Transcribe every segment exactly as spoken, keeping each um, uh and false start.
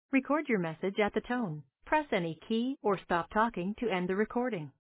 Record your message at the tone. Press any key or stop talking to end the recording.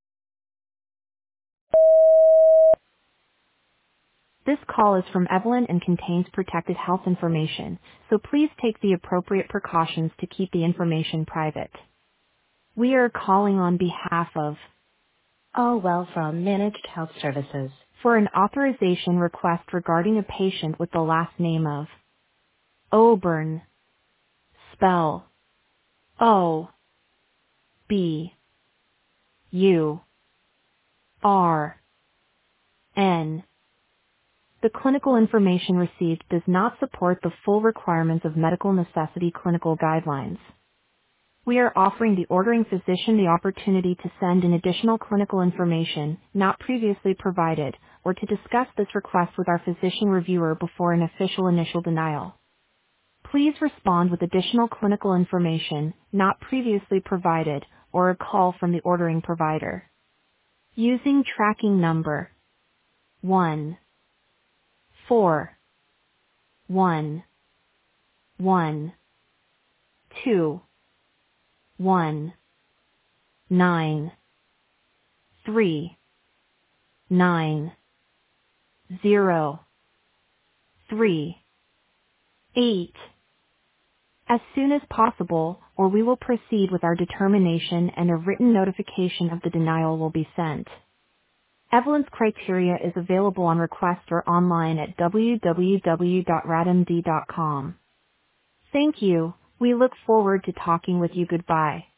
This call is from Evelyn and contains protected health information, so please take the appropriate precautions to keep the information private. We are calling on behalf of All well from Managed Health Services. for an authorization request regarding a patient with the last name of Oburn. Spell O B U R N. The clinical information received does not support the full requirements of medical necessity clinical guidelines. We are offering the ordering physician the opportunity to send in additional clinical information not previously provided or to discuss this request with our physician reviewer before an official initial denial. Please respond with additional clinical information not previously provided or a call from the ordering provider. Using tracking number one four one one two one nine three nine zero three eight as soon as possible, or we will proceed with our determination and a written notification of the denial will be sent. Evelyn's criteria is available on request or online at w w w dot radmd dot com. Thank you. We look forward to talking with you. Goodbye.